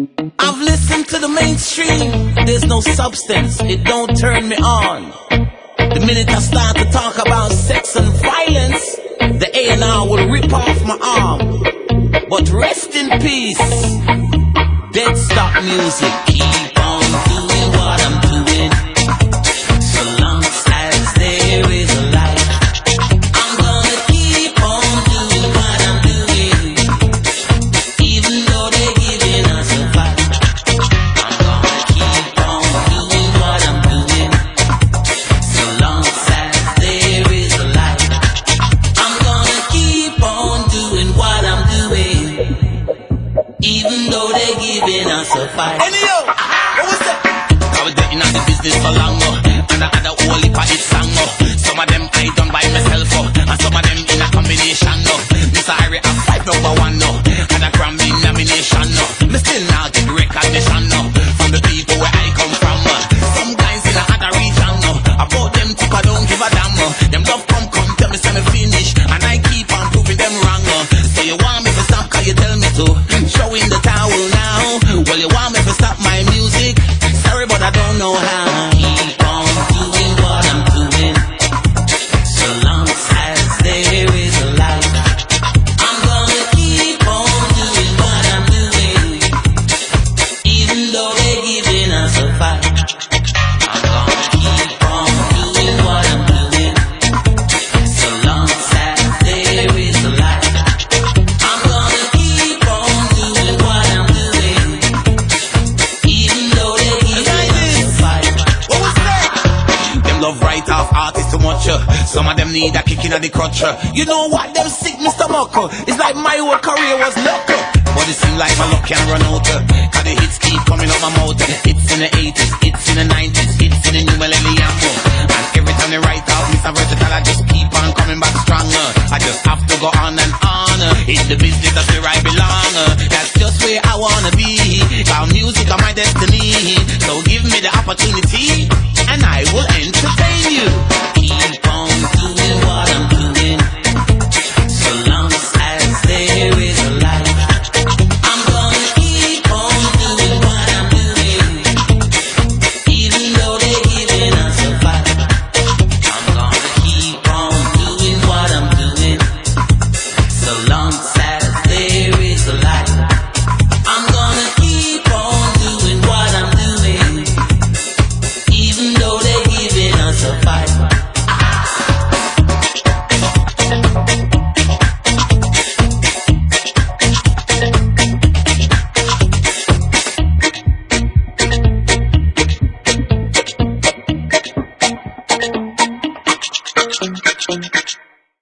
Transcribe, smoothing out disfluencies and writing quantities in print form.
I've listened to the mainstream. There's no substance, it don't turn me on. The minute I start to talk about sex and violence, the A&R will rip off my arm. But rest in peace, dead stop music. Keep on doing what I'm doing, so long as there is a light. I'm gonna keep on doing what I'm doing, even though they're giving us a fight. I'm gonna keep on doing what I'm doing, so long as there is a light. I'm gonna keep on doing what I'm doing, even though they're giving us a fight. Anyhow, what was that? I was getting out the business for long, and I had a whole heap of it song. Some of them I done by myself, and some of them in a combination. Mr. Harry have 5 #1, and a Grammy nomination. Me still not get recognition from the people where I come from. Some guys in a other region, about them tip I don't give a damn. Them love come tell me say me finish, and I keep on proving them wrong. So you want me to stop 'cause you tell me to. Showing the towel now. Well, you want me to stop my music? Sorry, but I don't know how. Keep on doing what I'm doing, so long as there is a light. I'm gonna keep on doing what I'm doing, even though they're giving us a fight. I'm gonna keep on doing what I'm doing, so long as there is a light. I'm gonna keep on doing what I'm doing, even though they're giving us a fight. What was that? Them love right off artists too much. Some of them need a kick in the crutch. You know what? Them sick me stomach. It's like my whole career was luck. But it seems like my luck can't run out. 'Cause the hits keep coming up my mouth. It's in the 80s, it's in the 90s, it's in the new millennium. And every time they write out Mr. Versatile, I just keep on coming back stronger. I just have to go on and on. It's the business, that's where I belong.